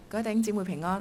各位弟兄姊妹平安。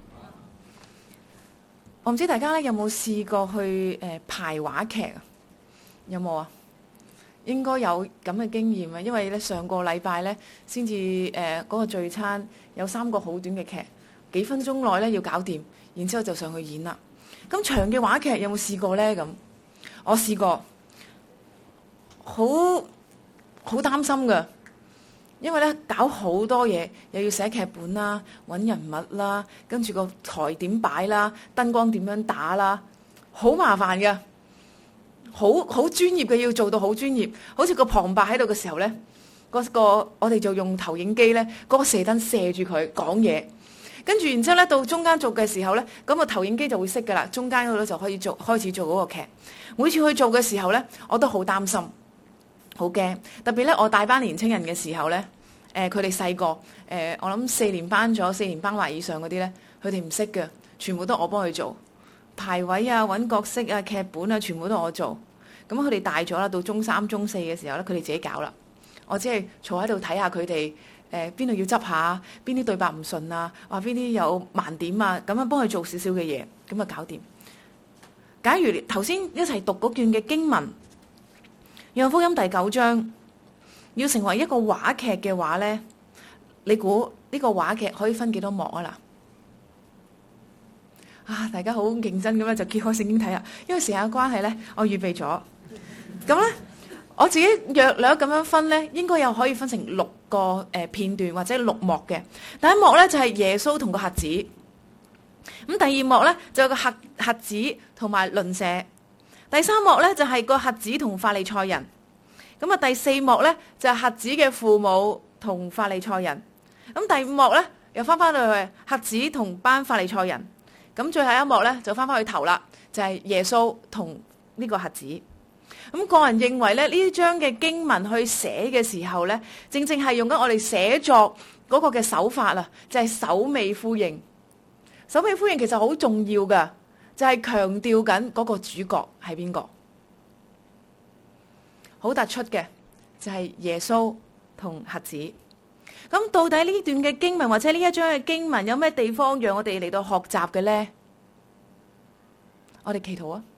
我唔知大家咧有冇試過去排話劇啊？有冇啊？應該有咁嘅經驗啊，因為咧上個禮拜咧先至嗰個聚餐有3個好短嘅劇，幾分鐘內咧要搞掂，然之後就上去演啦。咁長嘅話劇有冇試過咧？咁我試過，好擔心㗎。因為咧搞好多嘢，又要寫劇本啦、揾人物啦，跟住個台點擺啦、燈光點樣打啦，好麻煩嘅，好專業嘅，要做到好專業。好似個旁白喺度嘅時候咧，我哋就用投影機咧，嗰個射燈射住佢講嘢，跟住然之後咧到中間做嘅時候咧，咁個投影機就會熄㗎啦，中間嗰度就可以開始做嗰個劇。每次去做嘅時候咧，我都好擔心。好驚，特別咧，我帶班年青人嘅時候咧，佢哋細個，我諗4年班或以上嗰啲咧，佢哋唔識嘅，全部都我幫佢做排位啊、揾角色啊、劇本啊，全部都我做。咁佢哋大咗啦，到中3、中4嘅時候咧，佢哋自己搞啦。我只係坐喺度睇下佢哋，邊度要執下，邊啲對白唔順啊，話邊啲有盲點啊，咁樣幫佢做少少嘅嘢，咁啊搞掂。假如頭先一齊讀嗰段嘅經文，約翰福音第9章，要成為一個話劇嘅話呢，你估呢個話劇可以分幾多幕啊？嗱，大家好認真咁樣就揭開聖經睇啦，因為時間關係呢，我預備咗。咁呢，我自己約略咁樣分呢，應該又可以分成6個片段或者6幕嘅。第一幕呢，就係耶穌同個瞎子，咁第二幕呢，就有個瞎子同埋鄰舍。第3幕咧就係個瞎子同法利賽人，咁啊第4幕咧就係瞎子嘅父母同法利賽人，咁第5幕咧又翻到去瞎子同班法利賽人，咁最後一幕咧就翻去頭啦，就係耶穌同呢個瞎子。咁個人認為咧呢章嘅經文去寫嘅時候咧，正正係用緊我哋寫作嗰個嘅手法啦，就係首尾呼應。首尾呼應其實好重要噶。就係強調緊嗰個主角係邊個，好突出嘅就係耶穌同瞎子。咁到底呢段嘅經文或者呢一章嘅經文有咩地方讓我哋嚟到學習嘅呢？我哋祈禱啊！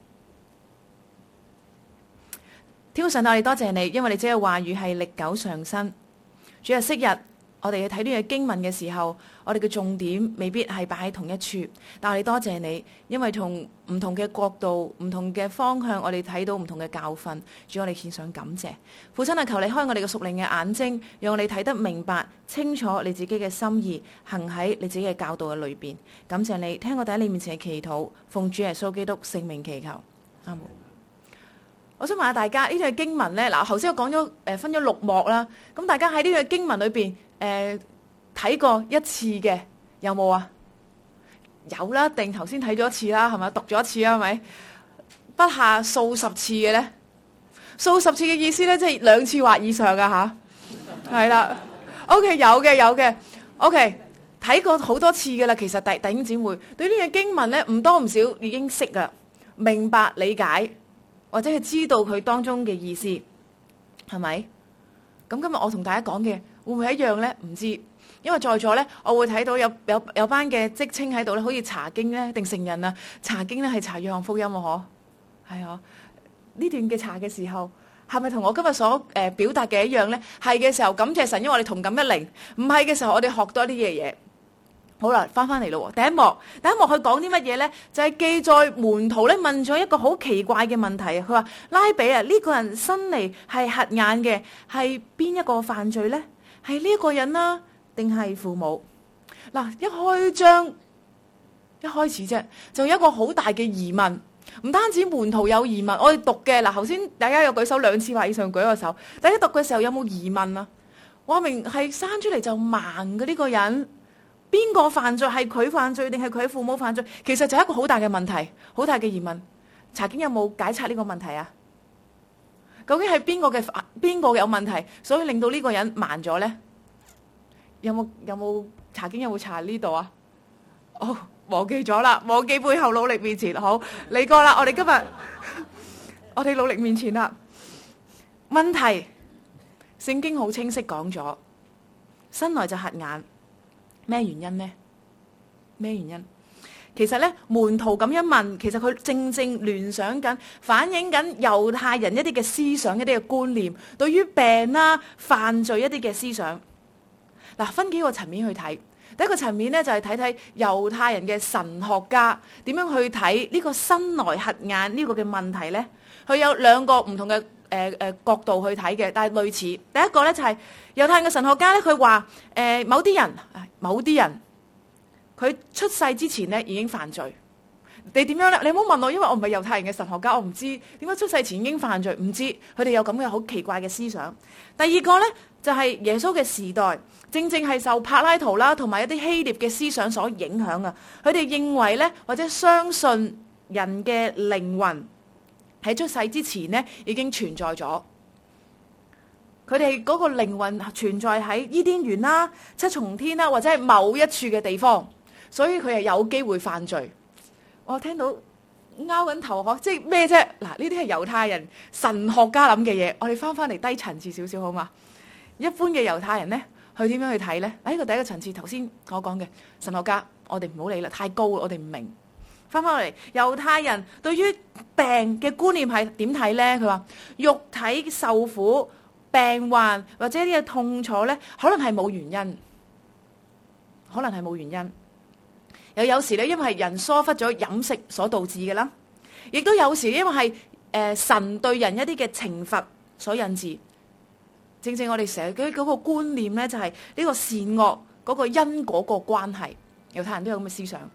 天父上帝，我哋多謝你，因為你這嘅話語係歷久常新。主啊，昔日我哋去睇呢個經文嘅時候，我哋嘅重點未必係擺喺同一處，但我哋多謝你，因為從唔同嘅角度、唔同嘅方向，我哋睇到唔同嘅教訓。主，我哋獻上感謝。父親啊，求你開我哋嘅屬靈嘅眼睛，讓我哋睇得明白清楚你自己嘅心意，行喺你自己嘅教導嘅裏邊。感謝你，聽我哋喺你面前嘅祈禱，奉主耶穌基督聖名祈求，阿門。我想問下大家，呢段經文呢，嗱，頭先我講咗分咗6幕啦，咁大家喺呢段經文裏邊睇過一次嘅有冇啊？有啦，定頭先睇咗一次啦，係咪？讀咗一次啦，係咪？不下數十次嘅咧，數十次嘅意思咧，即係2次或以上噶吓，係啦。OK， 有嘅。OK， 睇過好多次噶啦。其實弟兄姊妹對呢個經文咧，唔多唔少已經識噶，明白理解，或者係知道佢當中嘅意思，係咪？咁今日我同大家講嘅會唔會一樣咧？唔知，因為在座咧，我會睇到有班嘅職稱喺度咧，好似查經咧定成人啊？查經咧係查約翰福音啊，嗬？係啊，呢段嘅查嘅時候，係咪同我今日所表達嘅一樣咧？係嘅時候感謝神，因為我哋同感一靈；唔係嘅時候，我哋學多啲嘢。好啦，翻嚟咯。第一幕佢講啲乜嘢咧？就係記載門徒咧問咗一個好奇怪嘅問題。佢話：拉比啊，呢個人生嚟係瞎眼嘅，係邊一個犯罪咧？係呢一個人啦，定係父母？嗱，一開章一開始啫，就有一個好大嘅疑問。唔單止門徒有疑問，我哋讀嘅嗱，頭先大家有舉手2次或以上舉個手，大家讀嘅時候有冇疑問啊？話明係生出嚟就盲嘅呢個人。邊個犯罪？係佢犯罪定係佢父母犯罪？其實就係一個好大嘅問題，好大嘅疑問。查經有冇解拆呢個問題啊？究竟係邊個有問題，所以令到呢個人盲咗呢？有冇查經有冇查呢度啊？哦，忘記咗啦，忘記背後努力面前。好，嚟過啦，我哋今日我哋努力面前啦。問題聖經好清晰講咗，生來就瞎眼。 咩原因呢？咩原因？其實咧，門徒咁樣問，其實佢正正聯想緊、反映緊猶太人一啲嘅思想、一啲嘅觀念，對於病啦、犯罪一啲嘅思想。嗱，分幾個層面去睇。第一個層面咧，就係睇睇猶太人嘅神學家點樣去睇呢個生來瞎眼呢個嘅問題咧。佢有兩個唔同嘅角度去睇嘅，但係類似。第一個咧就係猶太人嘅神學家咧，佢話某啲人佢出世之前咧已經犯罪。你點樣咧？你唔好問我，因為我唔係猶太人嘅神學家，我唔知點解出世前已經犯罪。唔知佢哋有咁嘅好奇怪嘅思想。第二個咧就係耶穌嘅時代，正正係受柏拉圖啦同埋一啲希臘嘅思想所影響啊。佢哋認為咧，或者相信人嘅靈魂喺出世之前咧已經存在咗。佢哋嗰個靈魂存在喺伊甸園啦、七重天啦，或者係某一處嘅地方，所以佢係有機會犯罪。我聽到拗緊頭殼，即係咩啫？嗱，呢啲係猶太人神學家諗嘅嘢。我哋翻嚟低層次少少好嘛？一般嘅猶太人咧，佢點樣去睇咧？呢個第一個層次，頭先我講嘅神學家，我哋唔好理啦，太高，我哋唔明。翻嚟，猶太人對於病嘅觀念係點睇咧？佢話肉體受苦、病患或者呢個痛楚咧，可能係冇原因，可能係冇原因。有時咧，因為係人疏忽咗飲食所導致嘅啦，亦都有時因為係神對人一啲嘅懲罰所引致。正正我哋成日嗰個觀念咧，就係呢個善惡嗰個因果個關係，猶太人都有咁嘅思想。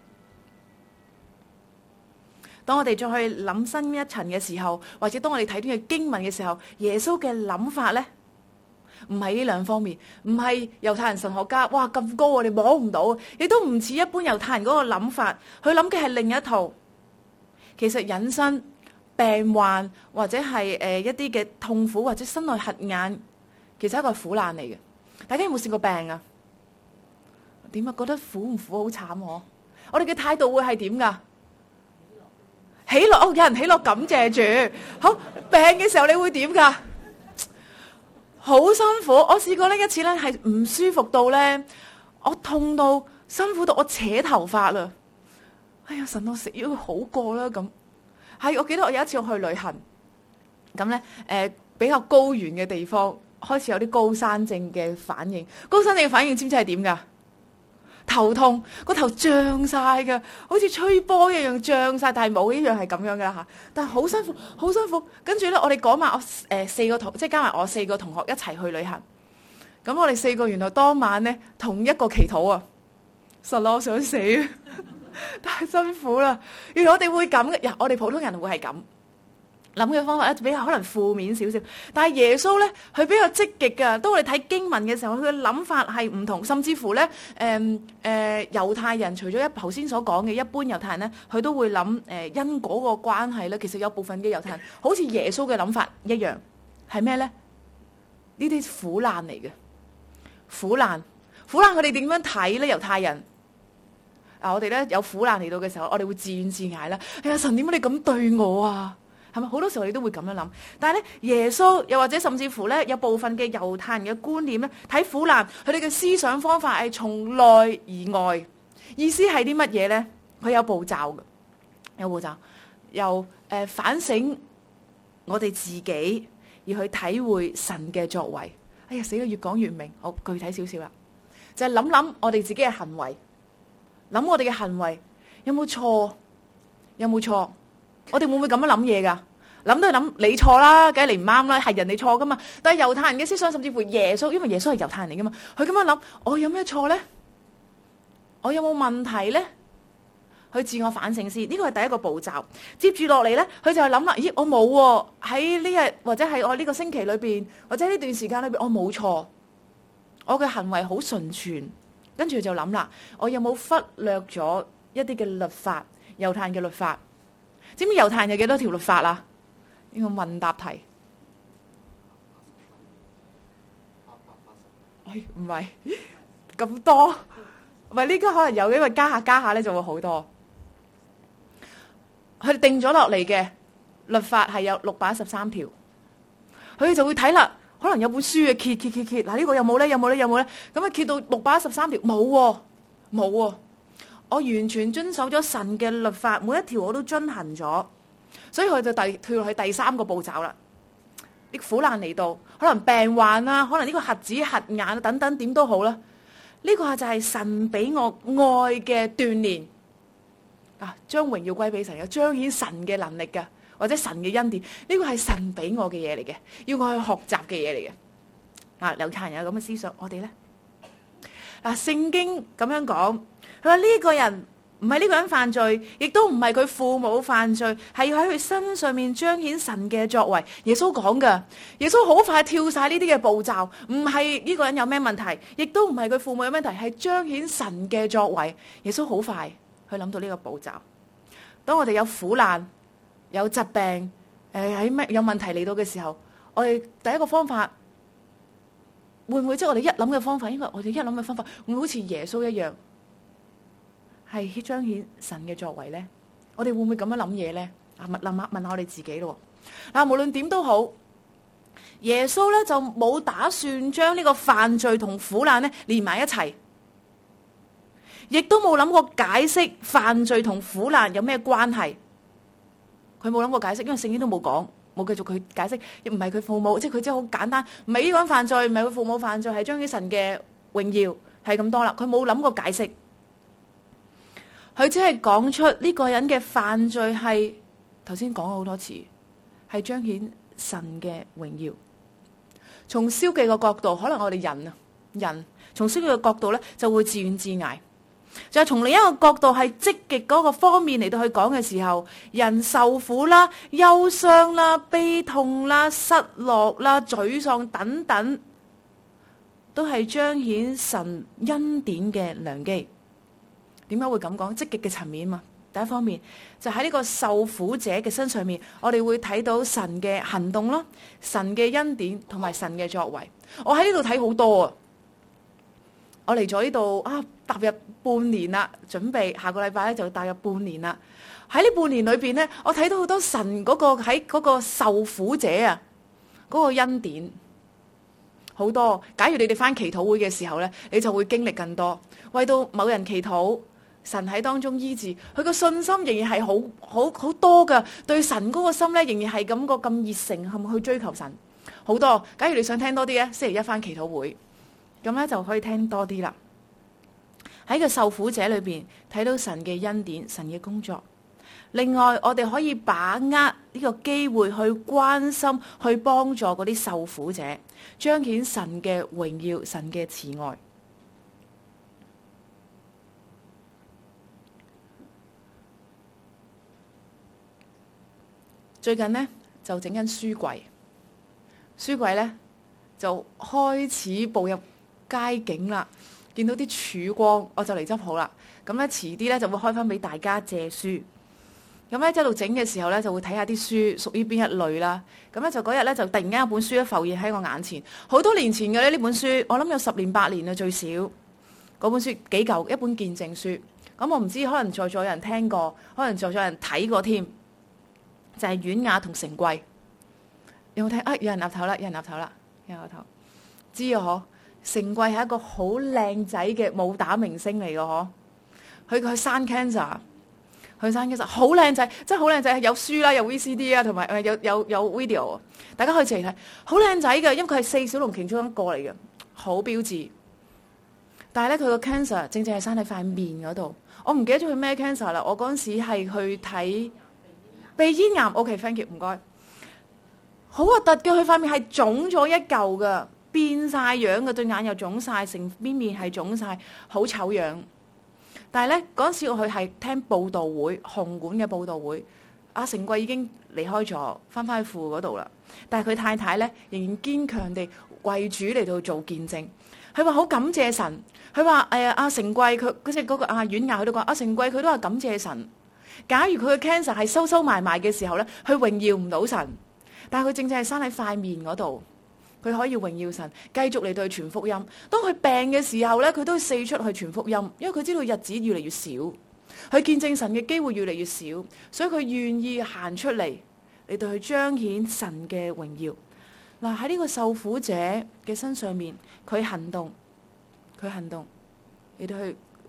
當我哋再去諗深一層嘅時候，或者當我哋睇呢個經文嘅時候，耶穌嘅諗法咧，唔係呢兩方面，唔係猶太人神學家，哇咁高我哋摸唔到，亦都唔似一般猶太人嗰個諗法，佢諗嘅係另一套。其實引申病患或者係一啲嘅痛苦或者身內瞎眼，其實係一個苦難嚟嘅。大家有冇試過病啊？點啊？覺得苦唔苦？好慘喎！我哋嘅態度會係點噶？喜樂，有人喜樂，感謝主。好，病嘅時候你會點噶？好辛苦。我試過呢一次咧，係唔舒服到咧，我痛到辛苦到我扯頭髮啦。哎呀，神，我食藥好過啦咁。係，我記得我有一次我去旅行，咁咧比較高原嘅地方，開始有啲高山症嘅反應。高山症嘅反應知唔知係點噶？頭痛，個頭脹晒噶，好似吹波一樣脹晒，但係冇一樣係咁樣噶吓。但係好辛苦，好辛苦。跟住咧，我哋講埋我四個同，即係加埋我4個同學一齊去旅行。咁我哋4個原來當晚咧同一個祈禱啊，實我想死，太辛苦啦。原來我哋會咁嘅，我哋普通人會係咁諗嘅方法咧，比較可能負面少少。但係耶穌咧，佢比較積極噶。當我哋睇經文嘅時候，佢嘅諗法係唔同，甚至乎咧，猶太人除咗頭先所講嘅一般猶太人咧，佢都會諗因果個關係咧。其實有部分嘅猶太人好似耶穌嘅諗法一樣，係咩咧？呢啲苦難嚟嘅，苦難佢哋點樣睇咧？猶太人我哋咧有苦難嚟到嘅時候，我哋會自怨自艾啦。哎呀，神點解你咁對我啊？係咪好多時候你都會咁樣諗？但係咧，耶穌又或者甚至乎咧，有部分嘅猶太人嘅觀念咧，睇苦難，佢哋嘅思想方法係從內而外。意思係啲乜嘢咧？佢有步驟嘅，有步驟，由反省我哋自己，而去體會神嘅作為。哎呀，死啦！越講越唔明，好具體少少啦，就係諗諗我哋自己嘅行為，諗我哋嘅行為有冇錯，有冇錯？我哋會唔會咁樣諗嘢噶？諗都係諗你錯啦，梗係你唔啱啦，係人哋錯噶嘛。但係猶太人嘅思想，甚至乎耶穌，因為耶穌係猶太人嚟噶嘛，佢咁樣諗，我有咩錯咧？我有冇問題咧？去自我反省先，呢個係第一個步驟。接住落嚟咧，佢就係諗啦，咦，我冇喎，喺呢日或者係我呢個星期裏邊，或者呢段時間裏邊，我冇錯，我嘅行為好純全。跟住就諗啦，我有冇忽略咗一啲嘅律法？猶太人嘅律法。知唔知猶太人有幾多條律法啊？呢個問答題。唔係咁多，唔係呢家可能有，因為加下咧就會好多。佢哋定咗落嚟嘅律法係有613條，佢哋就會睇啦。可能有本書嘅揭，嗱呢個有冇咧？有冇咧？咁啊揭到613條冇喎， 冇喎，我完全遵守咗神嘅律法，每一條我都遵行咗，所以佢就跳落去第三個步驟啦。啲苦難嚟到，可能病患啊，可能呢個瞎子瞎眼啊，等等點都好啦。呢個就係神俾我愛嘅鍛煉啊，將榮耀歸俾神嘅，彰顯神嘅能力嘅，或者神嘅恩典。呢個係神俾我嘅嘢嚟嘅，要我去學習嘅嘢嚟嘅。啊，猶太人有咁嘅思想，我哋咧嗱，聖經咁樣講，佢話呢個人唔係呢個人犯罪，亦都唔係佢父母犯罪，係要喺佢身上面彰顯神嘅作為。耶穌講噶，耶穌好快跳晒呢啲嘅步驟，唔係呢個人有咩問題，亦都唔係佢父母有咩問題，係彰顯神嘅作為。耶穌好快去諗到呢個步驟。當我哋有苦難、有疾病、喺咩有問題嚟到嘅時候，我哋第一個方法會唔會即係我哋一諗嘅方法？應該我哋一諗嘅方法會唔會好似耶穌一樣？係彰顯神嘅作為呢？我哋會唔會咁樣諗嘢呢？問下我哋自己咯。嗱，無論點都好，耶穌咧就冇打算將呢個犯罪同苦難咧連埋一齊，亦都冇諗過解釋犯罪同苦難有咩關係。佢冇諗過解釋，因為聖經都冇講，冇繼續佢解釋，亦唔係佢父母，即係佢真係好簡單，唔係呢個人犯罪，唔係佢父母犯罪，係彰顯神嘅榮耀，係咁多啦。佢冇諗過解釋。佢只係講出呢個人嘅犯罪係頭先講咗好多次，係彰顯神嘅榮耀。從消極嘅角度，可能我哋人從消極嘅角度咧就會自怨自艾。就係從另一個角度係積極嗰個方面嚟到去講嘅時候，人受苦啦、憂傷啦、悲痛啦、失落啦、沮喪等等，都係彰顯神恩典嘅良機。點解會咁講？積極嘅層面嘛，第一方面就喺呢個受苦者嘅身上面，我哋會睇到神嘅行動咯，神嘅恩典同埋神嘅作為。我喺呢度睇好多啊！我嚟咗呢度啊，踏入半年啦，準備下個禮拜咧就踏入半年啦。喺呢半年裏邊咧，我睇到好多神嗰個喺嗰個受苦者啊，嗰個恩典好多。假如你哋返祈禱會嘅時候咧，你就會經歷更多，為到某人祈禱。神喺當中醫治，佢個信心仍然係好多噶，對神嗰個心咧仍然係感覺咁熱誠，係咪去追求神好多？假如你想聽多啲咧，星期一返祈禱會，咁咧就可以聽多啲啦。喺個受苦者裏邊睇到神嘅恩典、神嘅工作。另外，我哋可以把握呢個機會去關心、去幫助嗰啲受苦者，彰顯神嘅榮耀、神嘅慈愛。最近呢，就整緊書櫃，書櫃呢，就開始步入佳境啦。見到啲曙光，我就嚟執好啦。咁咧遲啲咧就會開翻俾大家借書。咁咧一路整嘅時候咧，就會睇下啲書屬於邊一類啦。咁咧就嗰日咧就突然間有本書咧浮現喺我眼前，好多年前嘅咧呢本書，我諗有10年8年啊最少。嗰本書幾舊，一本見證書。咁我唔知可能在座有人聽過，可能在座有人睇過添。就係婉雅同成貴，有冇聽啊？有人岌頭啦，有人岌頭啦，有人岌頭。知啊嗬，成貴係一個好靚仔嘅武打明星嚟嘅嗬。佢生 cancer， 佢生 cancer 好靚仔，真係好靚仔。有書啦，有 VCD 啊，同埋有 video， 大家可以一齊睇。好靚仔嘅，因為佢係4小龍其中一個嚟嘅，好標緻。但係咧，佢個 cancer 正正係生喺塊面嗰度。我唔記得咗佢咩 cancer 啦。我嗰陣時係去睇。鼻咽癌 ，OK，thank you，唔該。好核突嘅，佢塊面係腫咗一嚿噶，變晒樣嘅，對眼又腫晒，成邊面係腫晒，好醜樣。但係咧嗰陣時我去係聽佈道會，紅館嘅佈道會，阿成貴已經離開咗，翻返去父嗰度啦。但係佢太太咧仍然堅強地為主嚟到做見證。佢話好感謝神，佢話阿成貴佢嗰隻嗰個阿婉雅佢都講，阿成貴佢都話感謝神。假如佢嘅 cancer 係收收埋埋嘅時候咧，佢榮耀唔到神，但係佢正正係生喺塊面嗰度，佢可以榮耀神，繼續嚟對佢傳福音。當佢病嘅時候咧，佢都四出去傳福音，因為佢知道日子越嚟越少，佢見證神嘅機會越嚟越少，所以佢願意行出嚟嚟對佢彰顯神嘅榮耀。嗱，喺呢個受苦者嘅身上面，佢行動嚟到去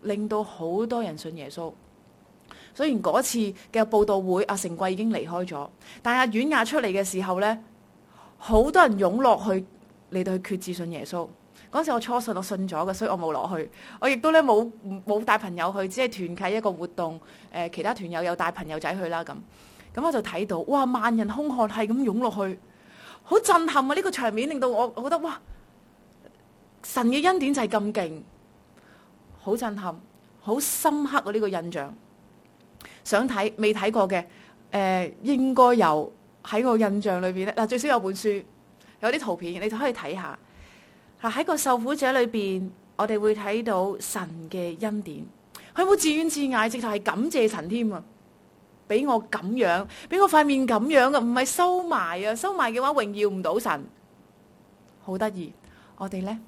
令到好多人信耶穌。雖然嗰次嘅佈道會，阿成貴已經離開咗，但係阿婉雅出嚟嘅時候呢，好多人湧落去嚟到去決志信耶穌。嗰時我初信，我信咗嘅，所以我冇落去。我亦都咧冇帶朋友去，只係團契一個活動。其他團友有帶朋友仔去啦咁。咁我就睇到，哇！萬人空巷係咁湧落去，好震撼啊！呢個場面令到我覺得，哇！神嘅恩典就係咁勁，好震撼，好深刻啊！呢個印象。想睇未睇過嘅，應該有喺個印象裏邊咧。嗱，最少有本書，有啲圖片，你就可以睇下。喺個受苦者裏邊，我哋會睇到神嘅恩典。佢冇自怨自艾，直頭係感謝神添啊！俾我咁樣，俾我塊面咁樣嘅，唔係收埋啊！收埋嘅話，榮耀唔到神。好得意，我哋呢？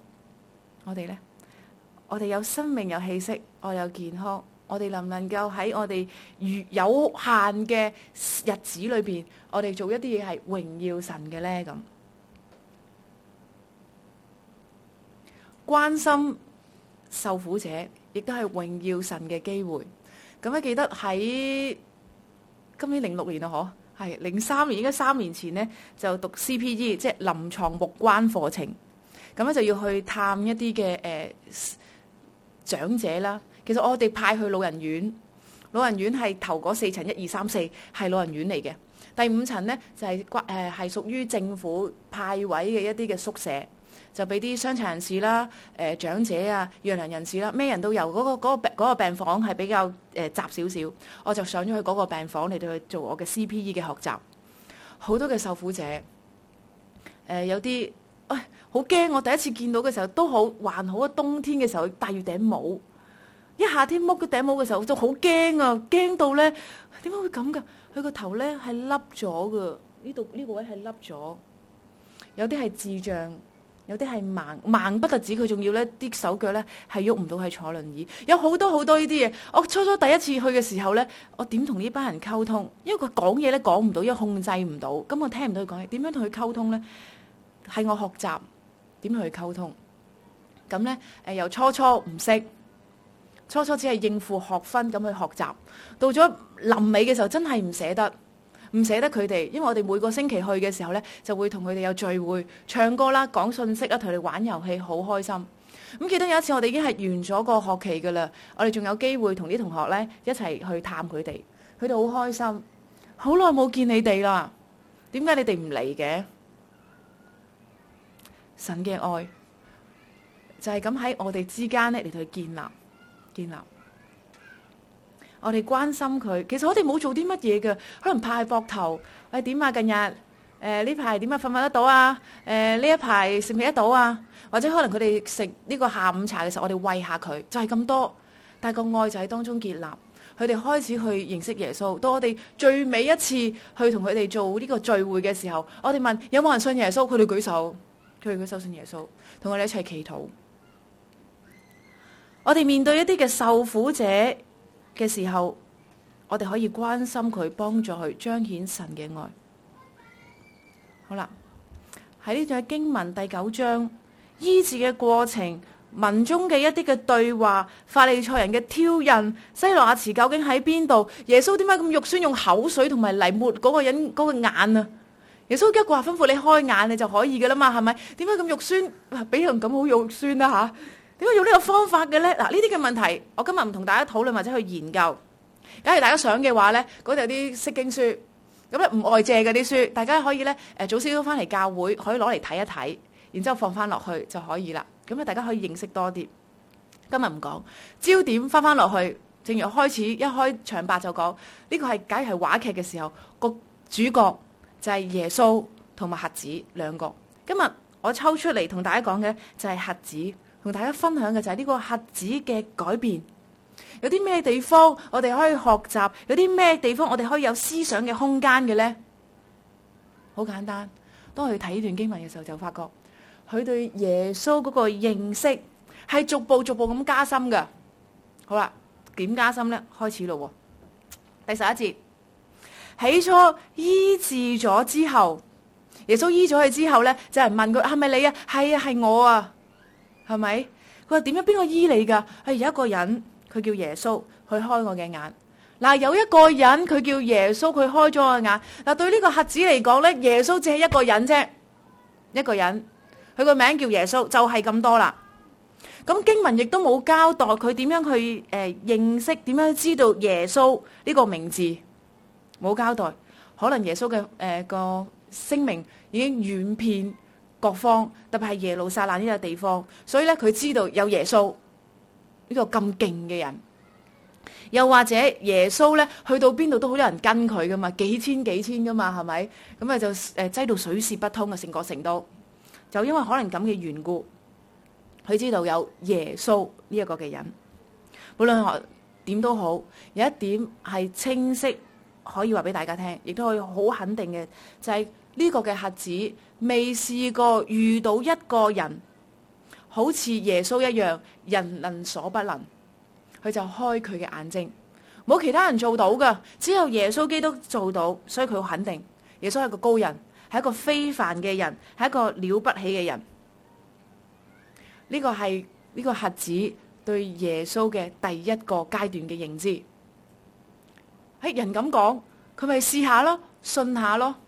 我哋有生命，有氣息，我有健康。我哋能唔能夠喺我哋有限嘅日子裏邊，我哋做一啲嘢係榮耀神嘅呢？咁關心受苦者，亦都係榮耀神嘅機會。咁咧，記得喺今年06年啊，係03年，應該3年前呢，就讀 CPE， 即係臨床牧關課程。咁咧就要去探一啲嘅長者啦。其實我哋派去老人院，老人院係頭嗰4層，1、2、3、4係老人院嚟嘅。第5層呢，就係係屬於政府派位嘅一啲嘅宿舍，就俾啲傷殘人士啦、長者啊、弱能人士啦，咩人都有。嗰個病房係比較雜少少，我就上咗去嗰個病房嚟到去做我嘅 CPE 嘅學習。好多嘅受苦者，有啲好驚。我第一次見到嘅時候都還好啊，冬天嘅時候戴住頂帽。一夏天剝嗰頂帽嘅時候就好驚啊！驚到咧，點解會咁噶？佢個頭咧係凹咗噶，呢個位係凹咗。有啲係智障，有啲係盲不特止，佢仲要咧啲手腳咧係喐唔到，係坐輪椅。有好多呢啲嘢。我初第一次去嘅時候咧，我點同呢班人溝通？因為佢講嘢咧講唔到，因為控制唔到，咁我聽唔到佢講嘢。點樣同佢溝通咧？係我學習點同佢溝通。咁咧由初唔識。初只係應付學分咁去學習，到咗臨尾嘅時候真係唔捨得佢哋，因為我哋每個星期去嘅時候呢，就會同佢哋有聚會、唱歌啦、講信息啦、同佢哋玩遊戲，好開心。咁記得有一次我哋已經係完咗個學期噶啦，我哋仲有機會同啲同學呢一齊去探佢哋，佢哋好開心。好耐冇見你哋啦，點解你哋唔嚟嘅？神嘅愛就係咁喺我哋之間呢嚟到去建立。我哋關心佢，其實我哋冇做啲乜嘢嘅，可能拍下膊頭，喂，點啊？近日呢排點啊？瞓唔瞓得到啊？呢一排食唔食得到啊？或者可能佢哋食呢個下午茶嘅時候，我哋餵下佢，就係咁多。但係個愛就喺當中建立，佢哋開始去認識耶穌。到我哋最尾一次去同佢哋做呢個聚會嘅時候，我哋問有冇人信耶穌，佢哋舉手信耶穌，同我哋一齊祈禱。我哋面對一啲嘅受苦者嘅時候，我哋可以關心佢，幫助佢，彰顯神嘅愛。好啦，喺呢段經文第9章，醫治嘅過程，文中嘅一啲嘅對話，法利賽人嘅挑釁，西羅亞池究竟喺邊度？耶穌點解咁肉酸，用口水同埋泥抹嗰個人嗰個眼啊？耶穌一個話吩咐你開眼，你就可以噶啦嘛，係咪？點解咁肉酸？俾人咁好肉酸啊吓？點解用呢個方法嘅咧？嗱，呢啲嘅問題，我今日唔同大家討論或者去研究。假如大家想嘅話咧，嗰度有啲釋經書，咁咧唔外借嘅啲書，大家可以咧早少少翻嚟教會，可以攞嚟睇一睇，然之後放翻落去就可以啦。咁咧大家可以認識多啲。今日唔講焦點，翻落去，正如一開場白就講，呢個係假如係話劇嘅時候，個主角就係耶穌同埋瞎子兩個。今日我抽出嚟同大家講嘅就係瞎子。同大家分享嘅就係呢個瞎子嘅改變，有啲咩地方我哋可以學習，有啲咩地方我哋可以有思想嘅空間嘅呢？好簡單，當佢睇呢段經文嘅時候，就發覺佢對耶穌嗰個認識係逐步咁加深嘅。好啦，點加深呢？開始咯，第11節，起初醫治咗之後，耶穌醫咗佢之後呢，就係問佢係咪你啊？係啊，係我啊。係咪？佢話點樣？邊個醫你噶？係有一個人，佢佢叫耶穌，佢開我嘅眼。嗱，有一個人佢叫耶穌，佢開咗我嘅眼。嗱，對呢個瞎子嚟講咧，耶穌只係一個人啫，一個人，佢個名叫耶穌，就係咁多啦。咁經文亦都冇交代佢點樣去認識，點樣知道耶穌呢個名字，冇交代。可能耶穌嘅個聲名已經遠遍各方，特別係耶路撒冷呢個地方，所以咧佢知道有耶穌呢個咁勁嘅人。又或者耶穌咧去到邊度都好多人跟佢噶嘛，幾千噶嘛，係咪？咁啊就擠到水泄不通啊，成個城都就因為可能咁嘅緣故。佢知道有耶穌呢一個嘅人，無論點都好，有一點係清晰可以話俾大家聽，亦都可以好肯定嘅，就係呢個嘅瞎子未試過遇到一個人好似耶穌一樣，人能所不能，佢就開佢嘅眼睛，冇其他人做到噶，只有耶穌基督做到，所以佢好肯定耶穌係一個高人，係一個非凡嘅人，係一個了不起嘅人。呢個係呢個瞎子對耶穌嘅第一個階段嘅認知。喺人咁講，佢咪試下咯，信下咯，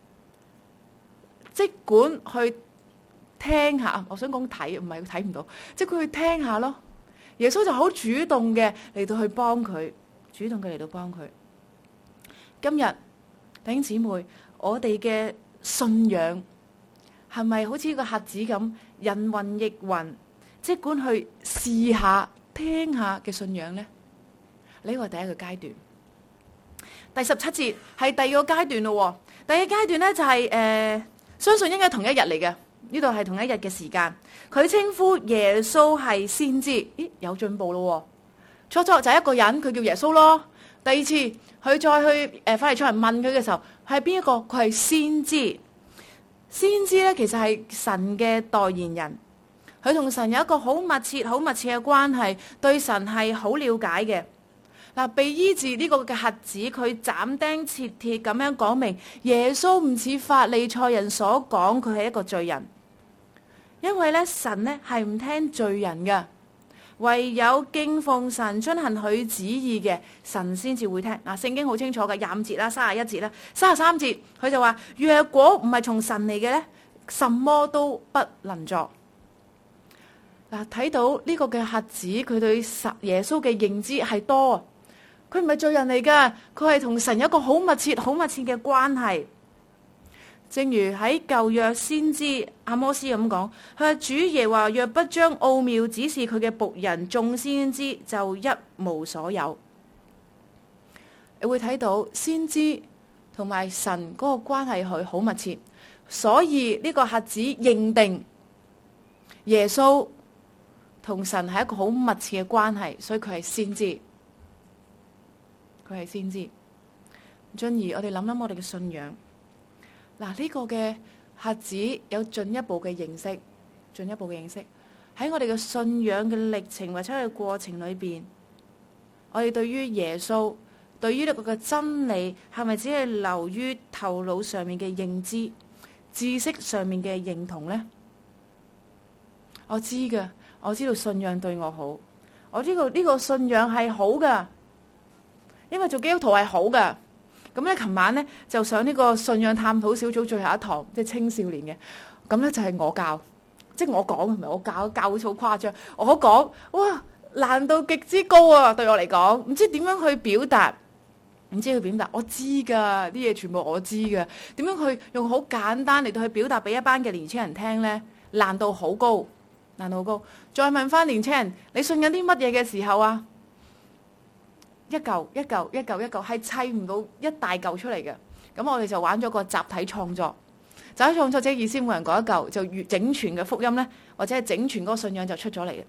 即管去聽下。我想講睇，唔係睇唔到，即管去聽下咯。耶穌就好主動嘅嚟到去幫佢，主動嘅嚟到幫佢。今日弟兄姊妹，我哋嘅信仰係咪好似呢個瞎子咁人云亦云，即管去試下聽下嘅信仰呢？呢個係第一個階段。第17節係第二個階段咯。第二階段咧就係相信應該同一日嚟嘅，呢度係同一日嘅時間。佢稱呼耶穌係先知，咦，有進步咯。初就係一個人，佢叫耶穌咯。第二次佢再去法利賽人問佢嘅時候，係邊一個？佢係先知。先知咧其實係神嘅代言人，佢同神有一個好密切嘅關係，對神係好了解嘅。嗱，被醫治呢個嘅瞎子，佢斬釘截鐵咁樣講明，耶穌唔似法利賽人所講，佢係一個罪人。因為咧，神咧係唔聽罪人嘅，唯有敬奉神、遵行佢旨意嘅，神先至會聽。嗱，聖經好清楚嘅，25節啦、31節啦、33節，佢就話：若果唔係從神嚟嘅咧，什麼都不能作。嗱，睇到呢個嘅瞎子，佢對耶穌嘅認知係多。佢唔係罪人嚟噶，佢係同神有一個好密切嘅關係。正如喺舊約先知阿摩斯咁講，佢話主耶和華若不將奧妙指示佢嘅僕人眾先知，就一無所有。你會睇到先知同埋神嗰個關係佢好密切，所以呢個瞎子認定耶穌同神係一個好密切嘅關係，所以佢係先知。佢係先知。進而我哋諗諗我哋嘅信仰。嗱，呢個嘅瞎子有進一步嘅認識，喺我哋嘅信仰嘅歷程或者係過程裏邊，我哋對於耶穌，對於呢個嘅真理，係咪只係流於頭腦上面嘅認知、知識上面嘅認同呢？我知㗎，我知道信仰對我好，我知道呢個信仰係好㗎。因為做基督徒係好噶，咁咧琴晚咧就上呢個信仰探討小組最後一堂，即係青少年嘅，咁咧就係我教，即係我講，唔係我教好似好誇張，我講，哇，難度極之高啊，對我嚟講，唔知點樣去表達，我知噶，啲嘢全部我知噶，點樣去用好簡單嚟到去表達俾一班嘅年輕人聽咧，難度好高。再問翻年輕人，你信緊啲乜嘢嘅時候啊？一嚿係砌唔到一大嚿出嚟嘅。咁我哋就玩咗個集體創作。集體創作即係意思，每人講一嚿，就越整全嘅福音咧，或者係整全嗰個信仰就出咗嚟嘅。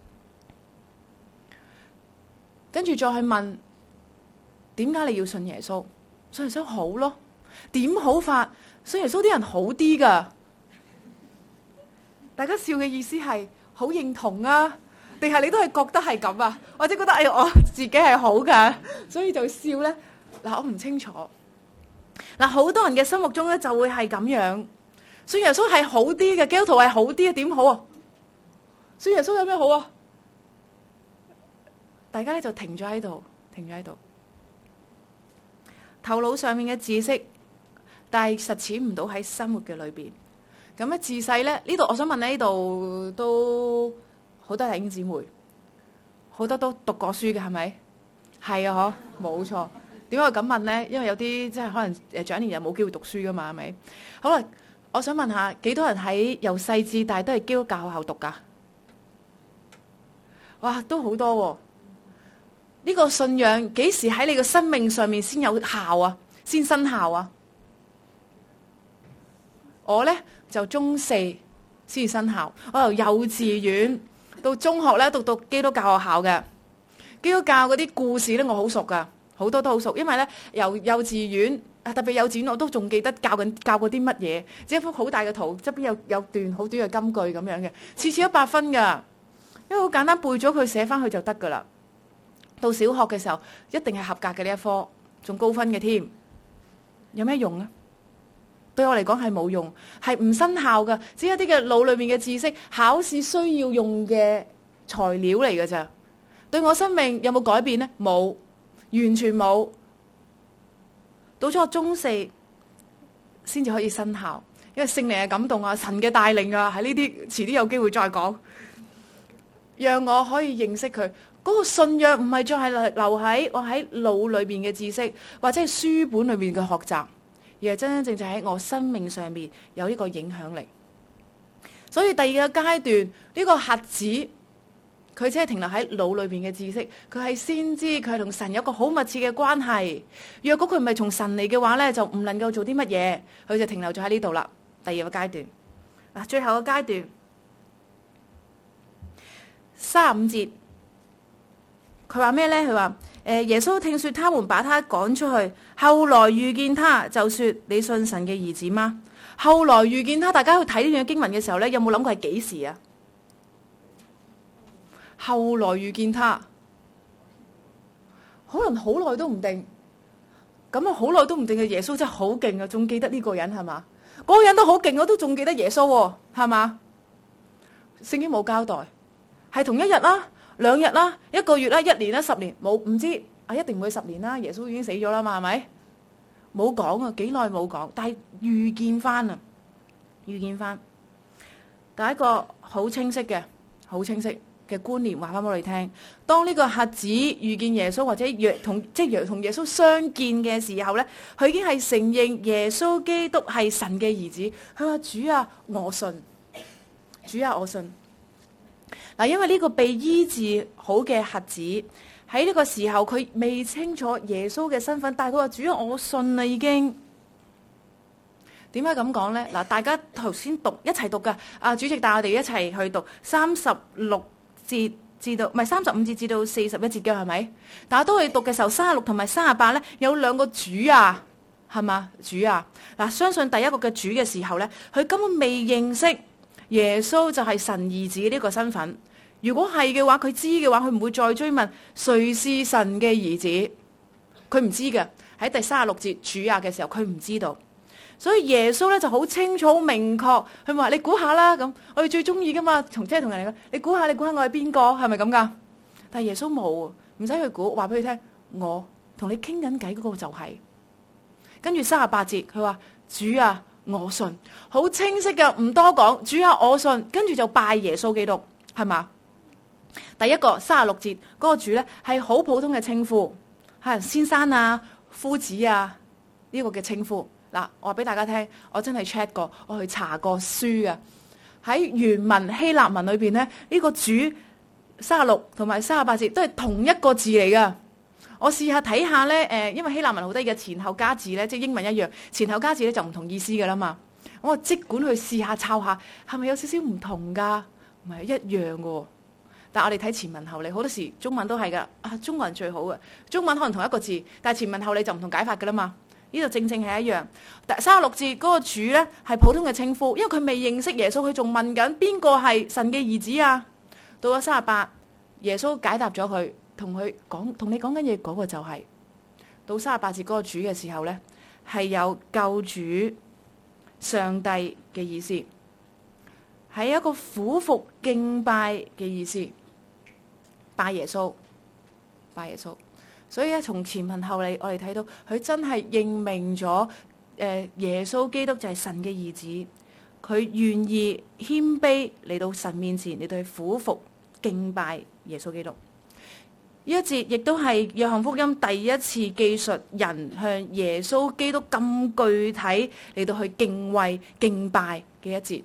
跟住再去問，點解你要信耶穌？信耶穌好咯，點好法？信耶穌啲人好啲噶。大家笑嘅意思係好認同啊？定係你都係覺得係咁啊？或者覺得我自己係好噶，所以就笑咧？嗱，我唔清楚。嗱，好多人嘅心目中咧就會係咁樣，信耶穌係好啲嘅，基督徒係好啲嘅，點好啊？信耶穌有咩好啊？ 大家咧就停咗喺度，頭腦上面嘅知識，但係實踐唔到喺生活嘅裏邊。咁咧自細咧呢度，我想問呢度都好多弟兄姊妹，好多都讀過書嘅係咪？係啊，嗬，冇錯。點解我咁問呢？因為有啲即係可能長年人冇機會讀書噶嘛，係咪？好啦，我想問下，幾多人喺由細至大都係基督教學校讀噶？哇，都好多喎！呢個信仰幾時喺你嘅生命上面先有效啊？先生效啊？我呢，就中四先至生效，我由幼稚園到中學咧讀基督教學校嘅。基督教嗰啲故事咧，我好熟噶，好多都好熟，因為咧由幼稚園特別幼稚園我都仲記得教過啲乜嘢，即係一幅好大嘅圖，側邊有段好短嘅金句咁樣嘅，次次100分噶，因為好簡單，背咗佢寫翻去就得噶啦。到小學嘅時候，一定係合格嘅呢一科，仲高分嘅添。有咩用啊？對我嚟講係冇用，係唔生效噶，只係一啲嘅腦裏面嘅知識，考試需要用嘅材料嚟㗎咋。對我生命有冇改變呢？冇，完全冇。到咗我中四先至可以生效，因為聖靈嘅感動啊，神嘅帶領啊，喺呢啲遲啲有機會再講，讓我可以認識佢。嗰個信仰唔係再係留喺我喺腦裏邊嘅知識，或者係書本裏面嘅學習，而係真真正正喺我生命上面有呢個影響力。所以第二個階段，呢個瞎子佢只係停留喺腦裏邊嘅知識，佢係先知，佢係同神有一個好密切嘅關係。若果佢唔係從神嚟嘅話呢，就唔能夠做啲乜嘢，佢就停留咗喺呢度啦。第二個階段，嗱，最後個階段35節。佢話咩呢？佢話耶穌聽說他們把他趕出去，後來遇見他，就說：你信神嘅兒子嗎？後來遇見他，大家去睇呢段經文嘅時候呢，有冇諗過係幾時啊？後來遇見他，可能好耐都唔定。咁啊，好耐都唔定嘅耶穌真係好勁啊！仲記得呢個人係嘛？嗰個人都好勁，我都仲記得耶穌喎，係嘛？聖經冇交代，係同一日啦。2日啦，1個月啦，1年啦，10年，冇唔知啊，一定唔會10年啦。耶穌已經死咗啦嘛，係咪？冇講啊，幾耐冇講，但係遇見翻啊，遇見翻。第一個好清晰嘅觀念話翻俾我哋聽，當呢個瞎子遇見耶穌或者同耶穌相見嘅時候咧，佢已經係承認耶穌基督係神嘅兒子。佢話：主啊，我信。主啊，我信。嗱，因為呢個被醫治好嘅瞎子喺呢個時候，佢未清楚耶穌嘅身份，但係佢話：主啊，我信啦，已經。點解咁講呢？嗱，大家頭先一齊讀噶。啊，主席帶我哋一齊去讀36節至到，唔係35節至到41節嘅，係咪？大家都去讀嘅時候，36同埋38咧有2個主啊，係嘛？主啊，嗱，相信第一個嘅主嘅時候咧，佢根本未認識耶穌就係神兒子呢個身份。如果係嘅話，佢知嘅話，佢唔會再追問誰是神嘅兒子，佢唔知嘅。喺第36節主啊嘅時候，佢唔知道。所以耶穌咧就好清楚、明確，佢話：你估下啦，咁我哋最中意噶嘛，即係同人哋講，你估下我係邊個？係咪咁噶？但係耶穌冇，唔使去估，話俾佢聽，我同你傾緊偈嗰個就係。跟住38節，佢話：主啊，我信，好清晰嘅，唔多講。主啊，我信，跟住就拜耶穌基督，係嘛？第一個36節嗰個主咧係好普通嘅稱呼，係先生啊、夫子啊呢個嘅稱呼。嗱，我話俾大家聽，我真係 check 過，我去查過書啊。喺原文希臘文裏邊咧，呢個主36同埋38節都係同一個字嚟噶。我試下睇下咧，因為希臘文好得意嘅前後加字咧，即係英文一樣，前後加字咧就唔同意思噶啦嘛。我即管去試下抄下，係咪有少少唔同噶？唔係一樣噶。但係我哋睇前文後理，好多時中文都係噶。啊，中文最好嘅，中文可能同一個字，但係前文後理就唔同解法噶啦嘛。呢度正正係一樣。第36節嗰個主咧係普通嘅稱呼，因為佢未認識耶穌，佢仲問緊邊個係神嘅兒子啊。到咗38，耶穌解答咗佢，同你講緊嘢嗰個就係。到38節嗰個主嘅時候咧，係有救主、上帝嘅意思，係一個俯伏敬拜嘅意思，拜耶穌。 拜耶穌。所以咧，從前文後理，我哋睇到佢真係認明咗耶穌基督就係神嘅兒子，佢願意謙卑嚟到神面前，嚟到去俯伏敬拜耶穌基督。呢一節亦都係約翰福音第一次記述人向耶穌基督咁具體嚟到去敬畏敬拜嘅一節。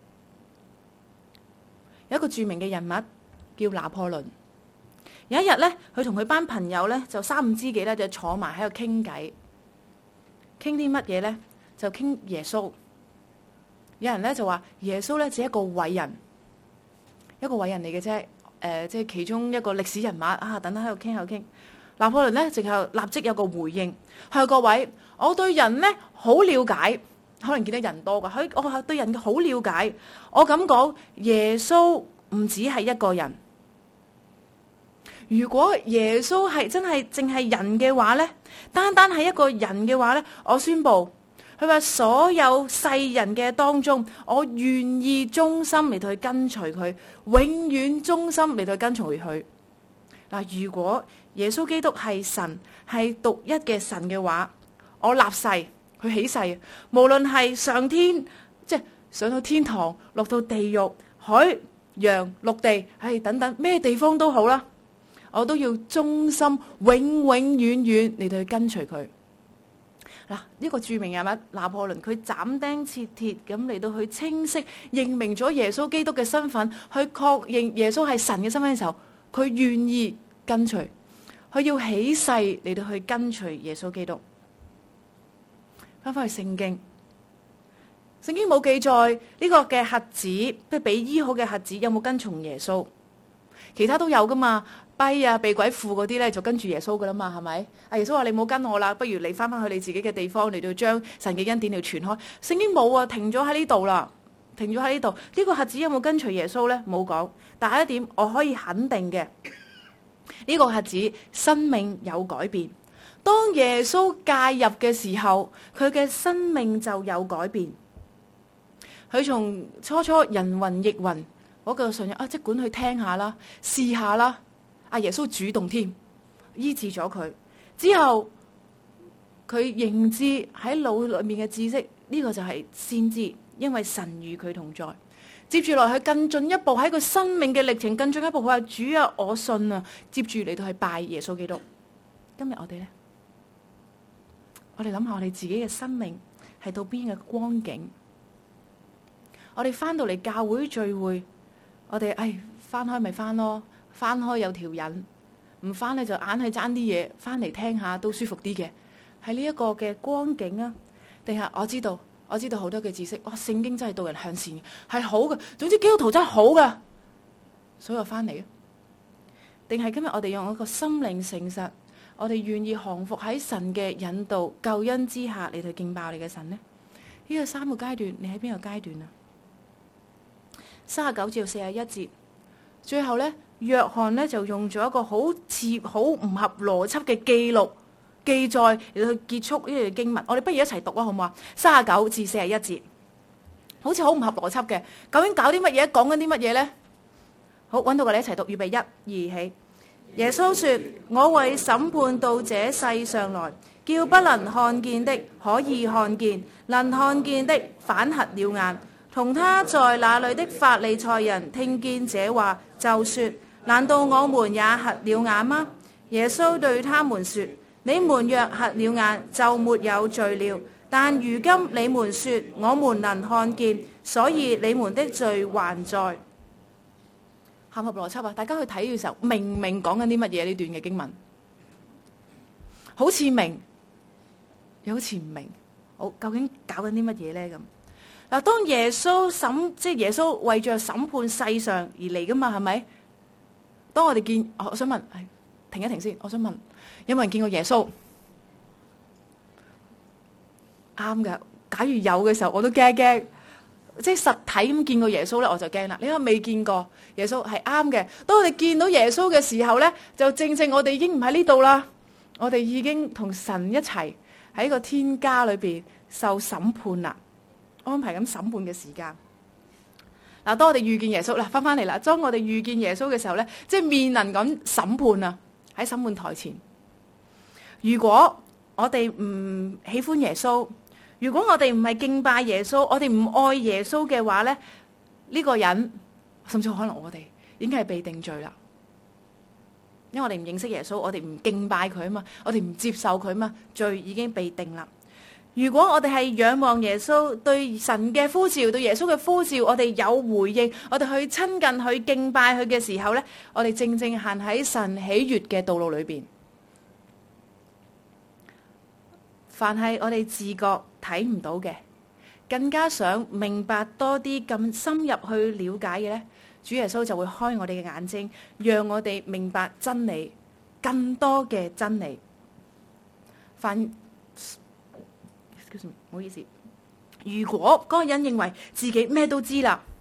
有一個著名嘅人物叫拿破崙，有一日咧，佢同佢班朋友咧就三五知己咧就坐埋喺度傾偈，傾啲乜嘢咧？就傾耶穌。有人咧就話耶穌咧只係一個偉人，一個偉人嚟嘅啫。即係其中一個歷史人物啊！等等喺度傾下傾。拿破崙咧，直後立即有個回應，係各位，我對人咧好了解，可能見得人多㗎。我係對人好了解，我咁講，耶穌唔止係一個人。如果耶穌係真係淨係人嘅話咧，單單係一個人嘅話咧，我宣布。佢話所有世人嘅當中，我願意忠心嚟到去跟隨佢，永遠忠心嚟到去跟隨佢。嗱，如果耶穌基督係神，係獨一嘅神嘅話，我立誓，佢起誓，無論係上天，即係上到天堂，落到地獄、海洋、陸地，等等咩地方都好啦，我都要忠心，永永遠遠嚟到去跟隨佢。嗱，呢個著名人物拿破崙，佢斬釘截鐵咁嚟到去清晰認明咗耶穌基督嘅身份，去確認耶穌係神嘅身份嘅時候，佢願意跟隨，佢要起誓嚟到去跟隨耶穌基督。翻返去聖經，聖經冇記載呢個嘅瞎子，即係被醫好嘅瞎子有冇跟從耶穌？其他都有噶嘛。跛啊，被鬼附嗰啲咧就跟住耶穌噶啦嘛，係咪？阿耶穌話你冇跟我啦，不如你翻返去你自己嘅地方嚟到將神嘅恩典嚟傳開。聖經冇啊，停咗喺呢度啦，停咗喺呢度。呢個瞎子有冇跟隨耶穌咧？冇講。但係一點我可以肯定嘅，呢個瞎子生命有改變。當耶穌介入嘅時候，佢嘅生命就有改變。佢從初初人云亦云嗰個信仰啊，即管去聽下啦，試下啦。阿耶穌主動添醫治咗佢之後，佢認知喺腦裏面嘅知識，呢個就係先知，因為神與佢同在。接住落去更進一步喺佢生命嘅歷程，更進一步佢話主啊，我信啊，接住嚟到去拜耶穌基督。今日我哋呢，我哋諗下我哋自己嘅生命係到邊嘅光景？我哋翻到嚟教會聚會，我哋翻開咪翻咯。翻開有條癮，唔翻咧就硬係爭啲嘢，翻嚟聽下都舒服啲嘅。係呢一個嘅光景啊，定係我知道好多嘅知識，哇！聖經真係導人向善嘅，係好嘅。總之基督徒真係好嘅，所以我翻嚟啊。定係今日我哋用一個心靈誠實，我哋願意降服喺神嘅引導、救恩之下嚟去敬拜我哋嘅神呢？呢個三個階段，你喺邊個階段啊？39至41節，最後咧。約翰咧就用咗一個好唔合邏輯嘅記載嚟去結束呢段經文。我哋不如一齊讀啊，好唔好啊？39至41節，好似好唔合邏輯嘅。究竟搞啲乜嘢？講緊啲乜嘢咧？好，揾到我哋一齊讀，預備1、2起。耶穌說：我為審判到這世上來，叫不能看見的可以看見，能看見的反瞎了眼。同他在那裏的法利賽人聽見這話，就說：難道我們也瞎了眼嗎？耶穌對他們說：你們若瞎了眼，就沒有罪了。但如今你們說我們能看見，所以你們的罪還在。合唔合邏輯啊？大家去睇嘅時候，明唔明講緊啲乜嘢？呢段嘅經文好似明，又好似唔明。好，究竟搞緊啲乜嘢咧？咁嗱，當耶穌即係耶穌為着審判世上而嚟噶嘛？係咪？當我哋見，我想問，停一停先。我想問，有冇人見過耶穌？啱噶。假如有嘅時候，我都驚驚。即係實體咁見過耶穌咧，我就驚啦。你話未見過耶穌係啱嘅。當我哋見到耶穌嘅時候咧，就正正我哋已經唔喺呢度啦。我哋已經同神一齊喺個天家裏邊受審判啦，安排緊審判嘅時間。嗱，當我哋遇見耶穌啦，翻嚟啦。當我哋遇見耶穌嘅時候咧，即係面臨咁審判啊， 喺審判台前。如果我哋唔喜歡耶穌，如果我哋唔係敬拜耶穌，我哋唔愛耶穌嘅話咧，呢個人甚至可能我哋已經係被定罪啦。因為我哋唔認識耶穌，我哋唔敬拜佢啊嘛，我哋唔接受佢啊嘛，罪已經被定啦。如果我哋係仰望耶穌，對神嘅呼召，對耶穌嘅呼召，我哋有回應，我哋去親近去敬拜佢嘅時候咧，我哋正正行喺神喜悅嘅道路裏邊。凡係我哋自覺睇唔到嘅，更加想明白多啲咁深入去了解嘅咧，主耶穌就會開我哋嘅眼睛，讓我哋明白真理，更多嘅真理。唔好意思，如果嗰個人認為自己咩都知啦，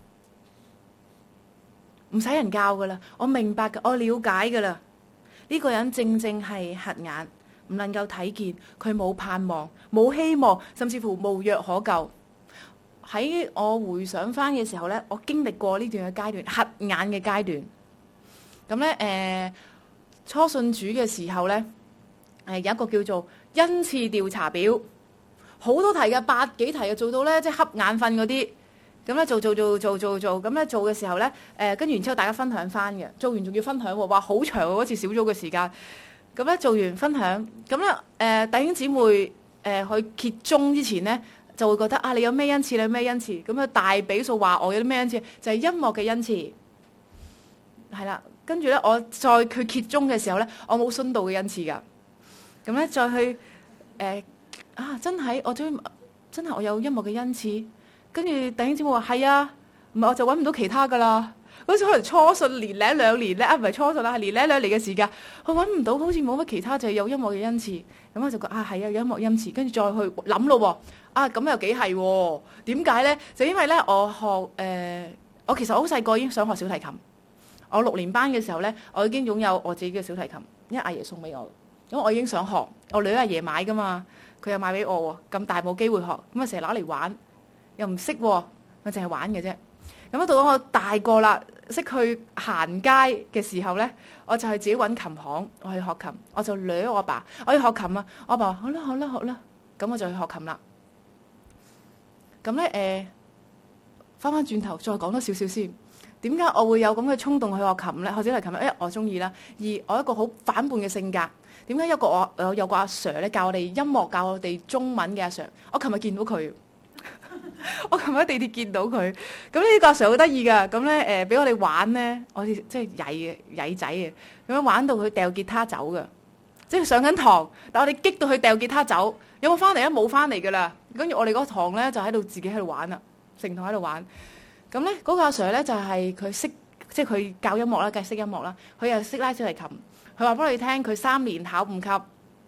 唔使人教噶啦，我明白噶，我了解噶啦，呢個人正正係瞎眼，唔能夠睇見，佢冇盼望，冇希望，甚至乎無藥可救。喺我回想翻嘅時候咧，我經歷過呢段嘅階段，瞎眼嘅階段。咁咧，初信主嘅時候咧，有一個叫做恩賜調查表。好多題嘅，100幾題嘅，做到咧即係瞌眼瞓嗰啲，咁咧做，咁咧做嘅時候咧，跟住然之後大家分享翻嘅，做完仲要分享喎，話好長喎嗰次小組嘅時間，咁咧做完分享，咁咧弟兄姊妹去揭盅之前咧，就會覺得啊你有咩恩賜，你有咩恩賜，咁啊大比數話我有啲咩恩賜，就係音樂嘅恩賜，係啦，跟住咧我再去揭盅嘅時候咧，我冇殉道嘅恩賜噶，咁咧再去真係我有音樂嘅恩賜，跟住弟兄姊妹話係啊，唔係我就揾唔到其他噶啦。嗰時可能初信年零兩年咧，唔係初信啦，係年零兩年嘅時間，佢揾唔到，好似冇乜其他，就係有音樂嘅恩賜。咁我就覺係啊，有音樂恩賜，跟住再去諗咯。咁又幾係？點解咧？就因為咧，我其實我好細個已經想學小提琴。我6年班嘅時候咧，我已經擁有我自己嘅小提琴，因為阿爺送俾我，咁我已經想學。我女阿爺買噶嘛。佢又買俾我喎，咁大冇機會學，咁啊成日攞嚟玩，又唔識喎，我淨係玩嘅啫。咁到咗我大個啦，識去行街嘅時候咧，我就係自己揾琴行，我去學琴，我就掠我阿爸，我要學琴啊！我阿爸話好啦，學啦，咁我就去學琴啦。咁咧翻翻轉頭再講多少少先，點解我會有咁嘅衝動去學琴咧？學小提琴咧，我中意啦，而我一個好反叛嘅性格。點解有個阿 Sir 咧教我哋音樂，教我哋中文嘅阿 Sir？我琴日見到佢，我琴日喺地鐵見到佢。咁呢個阿 Sir 好得意噶，咁咧俾我哋玩咧，我哋即係曳仔嘅，咁樣玩到佢掉吉他走噶，即係上緊堂，但我哋激到佢掉吉他走，有冇翻嚟啊？冇翻嚟噶啦。跟住我哋嗰堂咧就喺度自己喺度玩啦，成堂喺度玩。咁咧嗰個阿 Sir 咧就係佢識，即係佢教音樂啦，梗係識音樂啦，佢又識拉小提琴。佢話俾你聽，佢3年考5級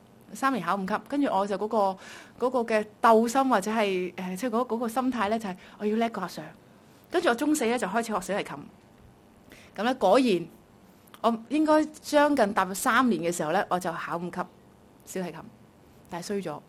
，3年考5級，跟住我就嗰個嘅鬥心或者係即係嗰個心態咧，就係我要叻過阿 Sir。跟住我中4咧就開始學小提琴，咁咧果然我應該將近踏入3年嘅時候咧，我就考5級小提琴，但係衰咗，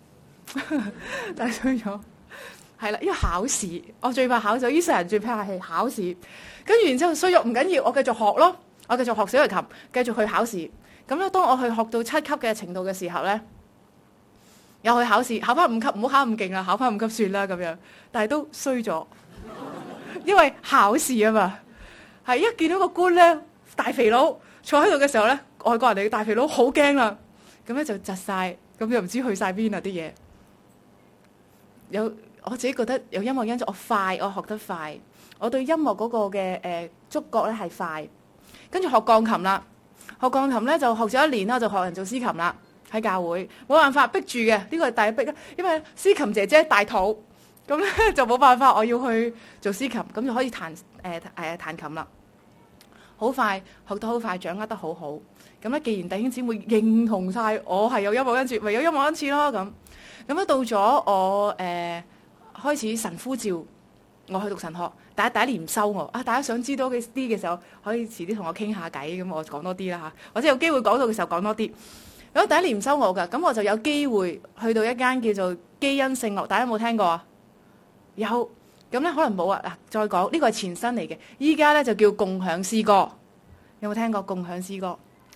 係啦，因為考試我最怕考試，於世人最怕係考試，跟住然之後衰咗唔緊要，我繼續學咯。我繼續學小提琴，繼續去考試。咁咧，當我去學到7級嘅程度嘅時候咧，又去考試，考翻5級，唔好考咁勁啦，考翻5級算啦咁樣。但係都衰咗，因為考試啊嘛。係一見到個官咧，大肥佬坐喺度嘅時候咧，外國人哋嘅大肥佬好驚啦。咁咧就窒晒，咁又唔知去晒邊啊啲嘢。我自己覺得有音樂因素，我學得快，我對音樂嗰個嘅觸覺咧係快。跟住學鋼琴啦，學鋼琴咧就學咗1年啦，就學人做司琴啦。喺教會冇辦法逼住嘅，呢個係大逼啦，因為司琴姐姐大肚，咁咧就冇辦法，我要去做司琴，咁就可以彈琴啦。好快學得好快，掌握得好好。咁咧，既然弟兄姊妹認同晒我係有音樂恩賜，咪有音樂恩賜咯咁。咁咧到咗我開始神呼召我去讀神學。第一年唔收我大家想知道啲嘅時候，可以遲啲同我傾下偈，咁我講多啲啦嚇，或者有機會講到嘅時候講多啲。咁第一年唔收我㗎，咁我就有機會去到一間叫做基恩聖樂，大家有冇聽過啊？有，咁咧可能冇啊。嗱，再講呢個係前身嚟嘅，依家咧就叫共享詩歌，有冇聽過共享詩歌？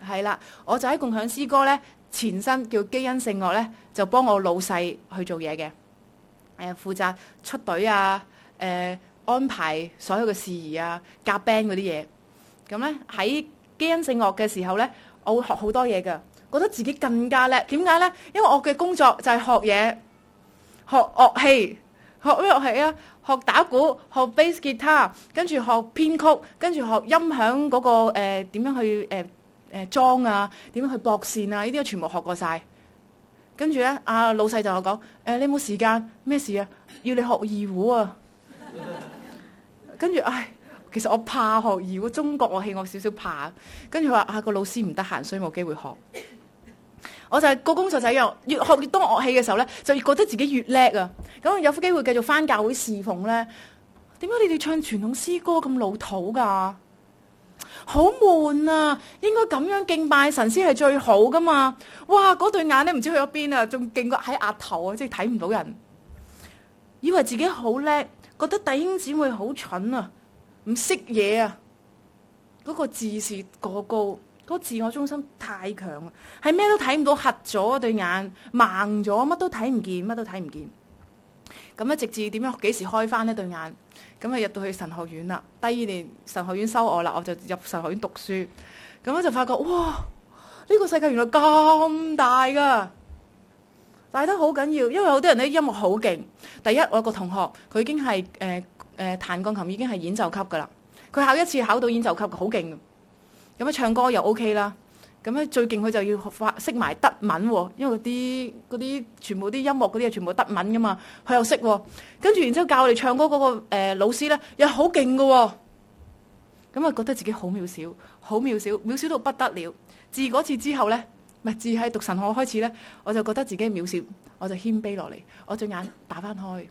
係啦，我就喺共享詩歌咧前身叫基恩聖樂咧，就幫我老細去做嘢嘅，負責出隊啊，安排所有嘅事宜啊，夾 band 嗰啲嘢。咁咧喺基恩聖樂嘅時候咧，我會學好多嘢㗎，覺得自己更加叻。點解咧？因為我嘅工作就係學嘢，學樂器，學咩樂器啊？學打鼓，學 bass guitar，跟住學編曲，跟住學音響嗰個點樣去裝啊，點樣去駁線啊，呢啲都全部學過晒。跟住咧，老細就我講，你有冇時間？咩事啊？要你學二胡啊！跟住，其實我怕學二胡，中國樂器我少少怕。跟住話個老師唔得閒，所以冇機會學。我就係個工作就係一樣，越學越多樂器嘅時候咧，就越覺得自己越叻啊！咁有機會繼續返教會侍奉咧，點解你哋唱傳統詩歌咁老土㗎？好悶啊！應該咁樣敬拜神先係最好㗎嘛！哇，嗰對眼咧唔知去咗邊啊，仲勁過喺額頭啊，即係睇唔到人。以為自己好叻，覺得弟兄姊妹好蠢啊，唔識嘢啊，嗰個自視過高。嗰個自我中心太強啦，係咩都睇唔到，瞎咗對眼，盲咗，乜都睇唔見，乜都睇唔見。咁咧，直至點樣幾時開翻呢對眼？咁啊入到去神學院啦，第2年神學院收我啦，我就入神學院讀書。咁我就發覺，哇！呢個世界原來咁大㗎，大得好緊要。因為有啲人咧音樂好勁。第一，我有個同學，佢已經係彈鋼琴已經係演奏級㗎啦。佢考一次考到演奏級，好勁。咁樣唱歌又 OK 啦，咁咧最勁佢就要識埋德文喎，因為嗰啲全部啲音樂嗰啲係全部德文噶嘛，佢又識喎。跟住然之後教我哋唱歌嗰個老師咧又好勁噶喎，咁啊覺得自己好渺小，好渺小，渺小到不得了。自嗰次之後咧，自喺讀神學開始咧，我就覺得自己渺小，我就謙卑落嚟，我隻眼打翻開。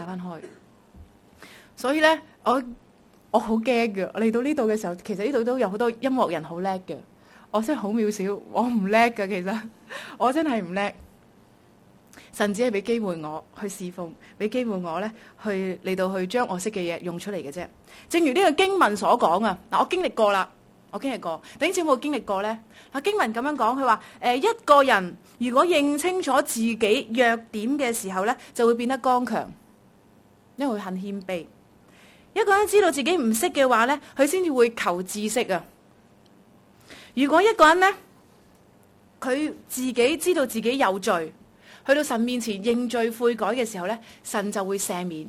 所以咧我好驚嘅，我嚟到呢度嘅時候，其實呢度都有好多音樂人好叻嘅，我真係好渺小，我唔叻嘅，其實我真係唔叻。神只係俾機會我去侍奉，俾機會我咧去嚟到去將我識嘅嘢用出嚟嘅啫。正如呢個經文所講啊，我經歷過啦，弟兄姊妹有冇經歷過咧？經文咁樣講，佢話一個人如果認清楚自己弱點嘅時候咧，就會變得剛強，因為佢很謙卑。一個人知道自己唔識嘅話咧，佢先至會求知識啊。如果一個人咧，佢自己知道自己有罪，去到神面前認罪悔改嘅時候咧，神就會赦免。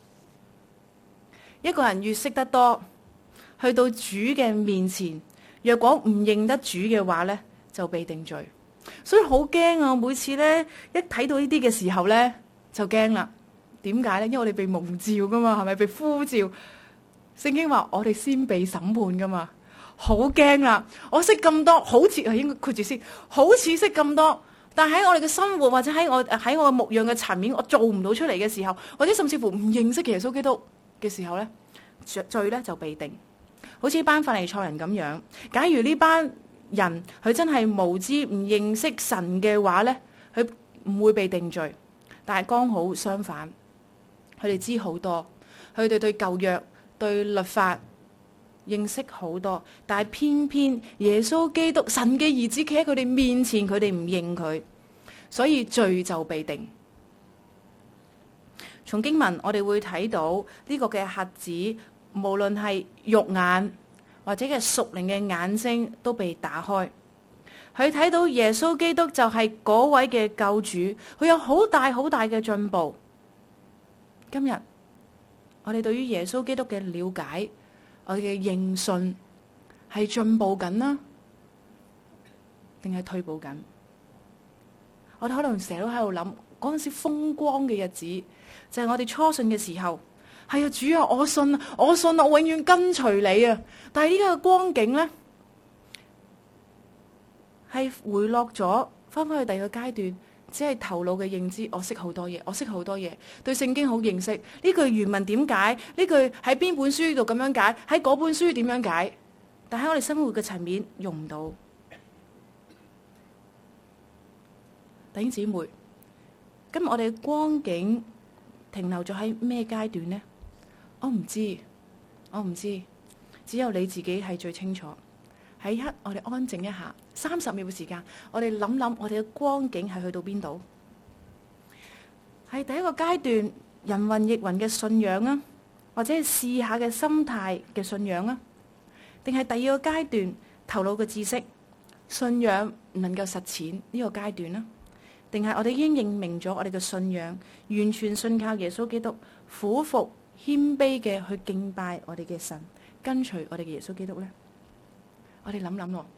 一個人越識得多，去到主嘅面前，若果唔認得主嘅話咧，就被定罪。所以好驚啊！每次咧一睇到呢啲嘅時候咧，就驚啦。點解咧？因為我哋被蒙召噶嘛，係咪被呼召？聖經話我哋先被審判噶嘛，好驚啦！我識咁多，好似係應該括住先，好似識咁多，但喺我哋嘅生活或者喺我嘅牧養嘅層面，我做唔到出嚟嘅時候，或者甚至乎唔認識耶穌基督嘅時候咧，罪咧就被定。好似班法利賽人咁樣，假如呢班人佢真係無知唔認識神嘅話咧，佢唔會被定罪。但係剛好相反。佢哋知好多，佢哋對舊約、對律法認識好多，但係偏偏耶穌基督神嘅兒子企喺佢哋面前，佢哋唔認佢，所以罪就被定。從經文我哋會睇到呢個嘅瞎子，無論係肉眼或者嘅屬靈嘅眼睛都被打開，佢睇到耶穌基督就係嗰位嘅救主，佢有好大好大嘅進步。今日我哋對於耶穌基督嘅了解，我哋嘅認信係進步緊啦，定係退步緊？我哋可能成日都喺度諗，嗰陣時風光嘅日子就係我哋初信嘅時候。係啊，主啊，我信啊，我信啊，我永遠跟隨你啊！但係呢個光景咧，係回落咗，翻返去第二個階段。只係頭腦嘅認知，我識好多嘢，對聖經好認識。呢句原文點解？呢句喺邊本書度咁樣解？喺嗰本書點樣解？但喺我哋生活嘅層面用唔到。弟兄姊妹，今日我哋嘅光景停留咗喺咩階段呢？我唔知，只有你自己係最清楚。 喺一刻我哋安靜一下，30秒嘅時間，我哋諗諗我哋嘅光景係去到邊度？係第一個階段人云亦云嘅信仰啊，或者係試下嘅心態嘅信仰啊，定係第二個階段頭腦嘅知識信仰唔能夠實踐呢個階段呢？定係我哋已經認明咗我哋嘅信仰，完全信靠耶穌基督，俯伏謙卑嘅去敬拜我哋嘅神，跟隨我哋嘅耶穌基督呢？我哋諗諗喎。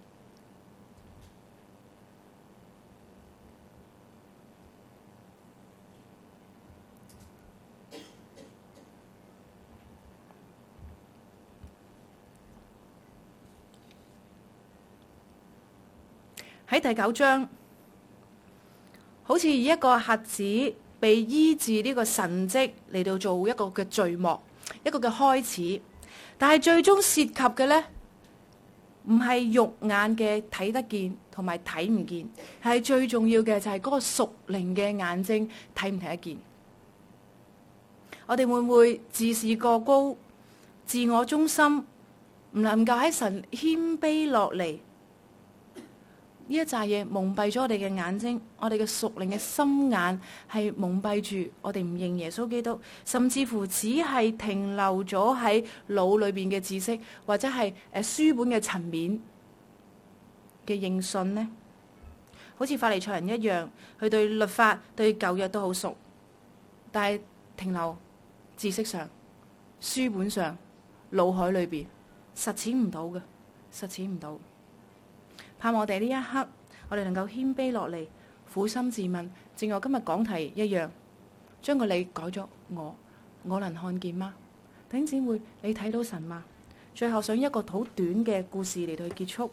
喺第9章，好似以一個瞎子被醫治呢個神蹟嚟到做一個嘅序幕，一個嘅開始，但係最終涉及嘅呢，唔係肉眼嘅睇得見同埋睇唔見，係最重要嘅就係嗰個屬靈嘅眼睛睇唔睇得見。我哋會唔會自視過高、自我中心，唔能夠喺神謙卑落嚟？呢一紮嘢蒙蔽咗我哋嘅眼睛，我哋嘅屬靈嘅心眼係蒙蔽住，我哋唔認耶穌基督，甚至乎只係停留咗喺腦裏邊嘅知識，或者係書本嘅層面嘅認信呢？好似法利賽人一樣，佢對律法、對舊約都好熟，但係停留知識上、書本上、腦海裏邊，實踐唔到嘅，實踐唔到。盼望我哋呢一刻，我哋能夠謙卑落嚟，苦心自問，正如我今日講題一樣，將個你改咗我能看見嗎？弟兄姊妹，你睇到神嗎？最後想一個好短嘅故事嚟到去結束。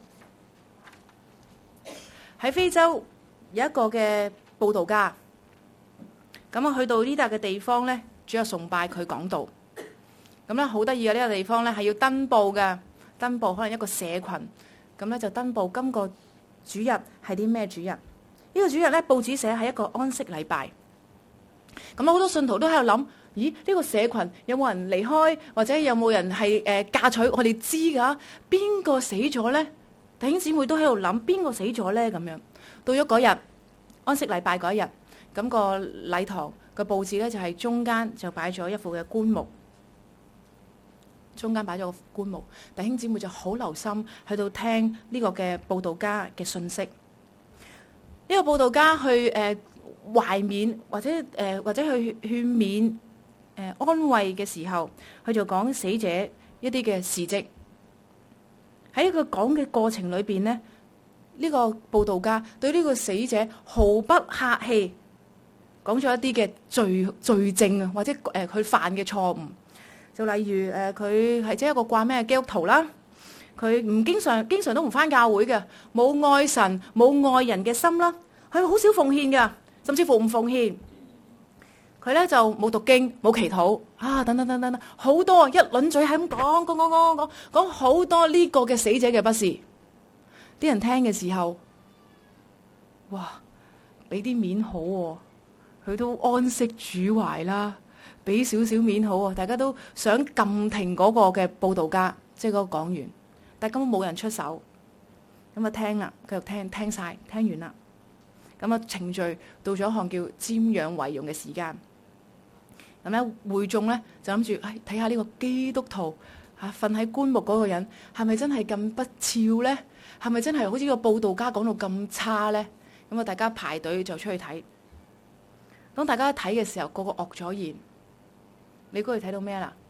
喺非洲有一個嘅佈道家，咁啊去到呢笪嘅地方呢，主要崇拜佢講道。咁咧好得意嘅，呢個地方呢係要登報嘅，登報可能一個社群。咁咧就登報今個主日係啲咩主日？呢個主日咧報紙寫係一個安息禮拜。咁好多信徒都喺度諗：咦，呢個社群有冇人離開，或者有冇人係嫁娶？我哋知㗎，邊個死咗咧？弟兄姊妹都喺度諗邊個死咗咧？咁樣到咗嗰日安息禮拜嗰一日，咁個禮堂個佈置咧就係中間就擺咗一副嘅棺木。中間擺咗個棺木，弟兄姊妹就好留心去到聽呢個嘅佈道家嘅信息。呢個佈道家去懷緬或者去勸勉安慰嘅時候，佢就講死者一啲嘅事蹟。喺呢個講嘅過程裏邊呢，呢個佈道家對呢個死者毫不客氣，講咗一啲嘅罪證啊，或者佢犯嘅錯誤。就例如佢係即係一個掛名嘅基督徒啦，佢唔經常都唔返教會嘅，冇愛神冇愛人嘅心啦，佢好少奉獻嘅，甚至乎唔奉獻。佢咧就冇讀經冇祈禱啊，等等好多一輪嘴係咁講好多呢個嘅死者嘅不是。啲人聽嘅時候，哇，俾啲面好喎，佢都安息主懷啦。俾少少面好啊！大家都想撳停嗰個嘅佈道家，即係嗰個講員，但係根本冇人出手。咁啊聽啦，繼續聽晒，聽完啦。咁啊程序到咗一項叫瞻仰遺容嘅時間。咁咧會眾咧就諗住，睇下呢個基督徒瞓喺棺木嗰個人係咪真係咁不肖咧？係咪真係好似個佈道家講到咁差咧？咁啊大家排隊就出去睇。當大家一睇嘅時候，個個愕咗然。你估佢睇到咩啦？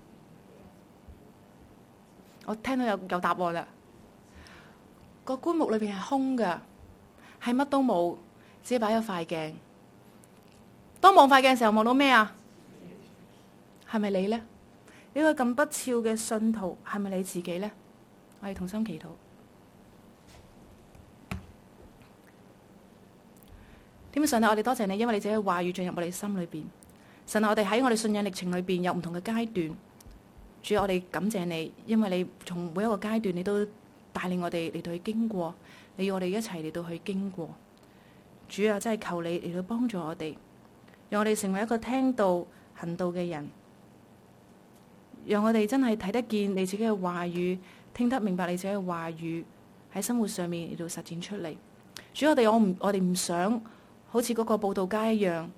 我聽到有答案啦。個棺木裏邊係空嘅，係乜都冇，只係擺咗塊鏡。當望塊鏡嘅時候，望到咩啊？係咪你呢？呢個咁不肖嘅信徒，係咪你自己呢？我哋同心祈禱。天父上帝，我哋多謝你，因為你自己嘅話語進入我哋心裏邊。神啊，我哋喺我哋信仰歷程裏邊有唔同嘅階段，主啊，我哋感謝你，因為你從每一個階段你都帶領我哋嚟到去經過，你要我哋一齊嚟到去經過。主啊，真係求你嚟到幫助我哋，讓我哋成為一個聽道行道嘅人，讓我哋真係睇得見你自己嘅話語， 聽得明白你自己嘅話語，喺生活上面嚟到實踐出嚟。主，我哋唔想好似嗰個佈道家一樣，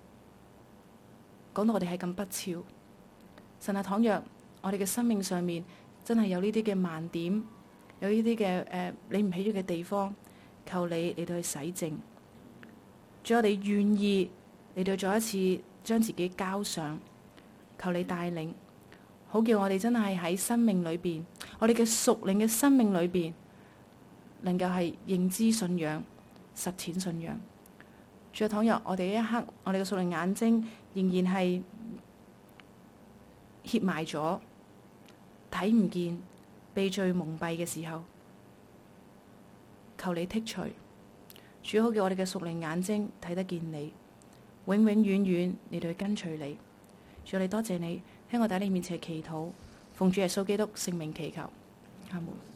講到我哋係咁不肖。神啊，倘若我哋嘅生命上面真係有呢啲嘅盲點，有呢啲嘅你唔喜悅嘅地方，求你嚟到去洗淨。主，我哋願意嚟到再一次將自己交上，求你帶領，好叫我哋真係喺生命裏邊，我哋嘅屬靈嘅生命裏邊，能夠係認知信仰、實踐信仰。主啊，倘若我哋呢一刻，我哋嘅屬靈眼睛仍然係怯埋咗，睇唔見，被罪蒙蔽嘅時候，求你剔除。主，好叫我哋嘅屬靈眼睛睇得見你，永永遠遠嚟到去跟隨你。主，我哋多謝你，聽我哋喺你面前祈禱，奉主耶穌基督聖名祈求，阿門。